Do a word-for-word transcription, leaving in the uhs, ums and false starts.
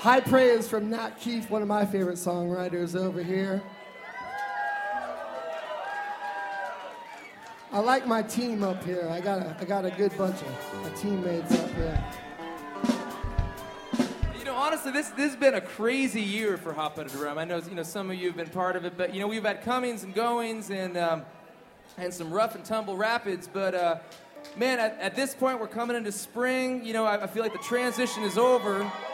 High Praise from Nat Keefe, one of my favorite songwriters over here. I like my team up here. I got a, I got a good bunch of my teammates up here. You know, honestly, this this has been a crazy year for Hot Buttered Rum. I know, you know, some of you have been part of it, but you know, we've had comings and goings and um, and some rough and tumble rapids. But uh, man, at, at this point, we're coming into spring. You know, I, I feel like the transition is over.